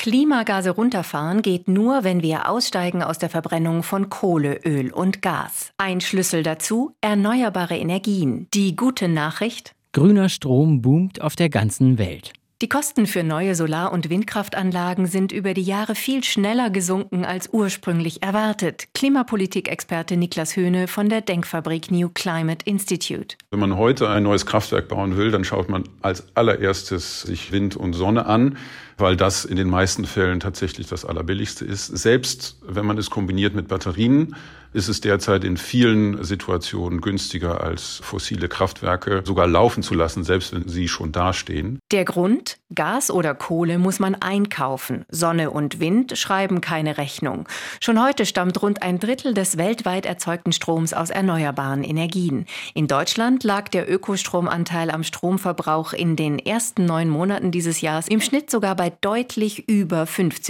Klimagase runterfahren geht nur, wenn wir aussteigen aus der Verbrennung von Kohle, Öl und Gas. Ein Schlüssel dazu: erneuerbare Energien. Die gute Nachricht: grüner Strom boomt auf der ganzen Welt. Die Kosten für neue Solar- und Windkraftanlagen sind über die Jahre viel schneller gesunken als ursprünglich erwartet. Klimapolitik-Experte Niklas Höhne von der Denkfabrik New Climate Institute. Wenn man heute ein neues Kraftwerk bauen will, dann schaut man als allererstes sich Wind und Sonne an, weil das in den meisten Fällen tatsächlich das Allerbilligste ist. Selbst wenn man es kombiniert mit Batterien, ist es derzeit in vielen Situationen günstiger als fossile Kraftwerke sogar laufen zu lassen, selbst wenn sie schon dastehen. Der Grund? Gas oder Kohle muss man einkaufen. Sonne und Wind schreiben keine Rechnung. Schon heute stammt rund ein Drittel des weltweit erzeugten Stroms aus erneuerbaren Energien. In Deutschland lag der Ökostromanteil am Stromverbrauch in den ersten 9 Monaten dieses Jahres im Schnitt sogar bei deutlich über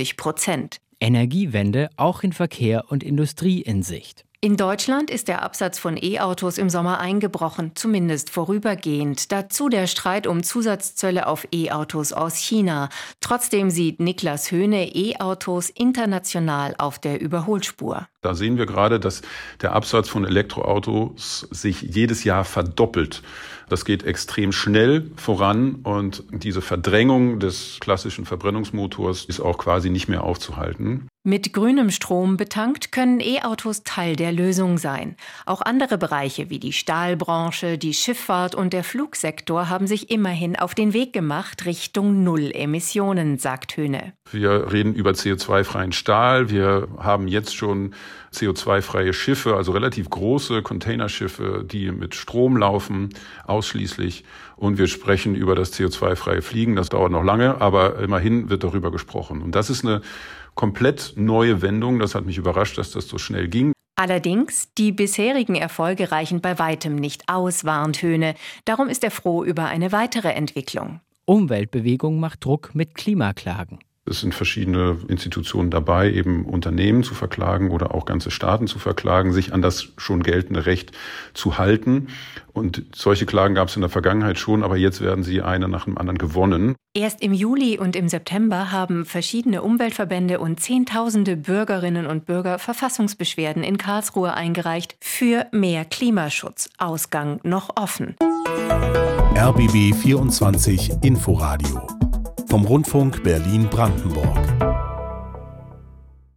50%. Energiewende auch in Verkehr und Industrie in Sicht. In Deutschland ist der Absatz von E-Autos im Sommer eingebrochen, zumindest vorübergehend. Dazu der Streit um Zusatzzölle auf E-Autos aus China. Trotzdem sieht Niklas Höhne E-Autos international auf der Überholspur. Da sehen wir gerade, dass der Absatz von Elektroautos sich jedes Jahr verdoppelt. Das geht extrem schnell voran und diese Verdrängung des klassischen Verbrennungsmotors ist auch quasi nicht mehr aufzuhalten. Mit grünem Strom betankt können E-Autos Teil der Lösung sein. Auch andere Bereiche wie die Stahlbranche, die Schifffahrt und der Flugsektor haben sich immerhin auf den Weg gemacht Richtung Null Emissionen, sagt Höhne. Wir reden über CO2-freien Stahl. Wir haben jetzt schon CO2-freie Schiffe, also relativ große Containerschiffe, die mit Strom laufen, ausschließlich. Und wir sprechen über das CO2-freie Fliegen. Das dauert noch lange, aber immerhin wird darüber gesprochen. Und das ist eine komplett neue Wendung. Das hat mich überrascht, dass das so schnell ging. Allerdings, die bisherigen Erfolge reichen bei weitem nicht aus, warnt Höhne. Darum ist er froh über eine weitere Entwicklung. Umweltbewegung macht Druck mit Klimaklagen. Es sind verschiedene Institutionen dabei, eben Unternehmen zu verklagen oder auch ganze Staaten zu verklagen, sich an das schon geltende Recht zu halten. Und solche Klagen gab es in der Vergangenheit schon, aber jetzt werden sie eine nach dem anderen gewonnen. Erst im Juli und im September haben verschiedene Umweltverbände und Zehntausende Bürgerinnen und Bürger Verfassungsbeschwerden in Karlsruhe eingereicht für mehr Klimaschutz. Ausgang noch offen. RBB 24 Inforadio vom Rundfunk Berlin-Brandenburg.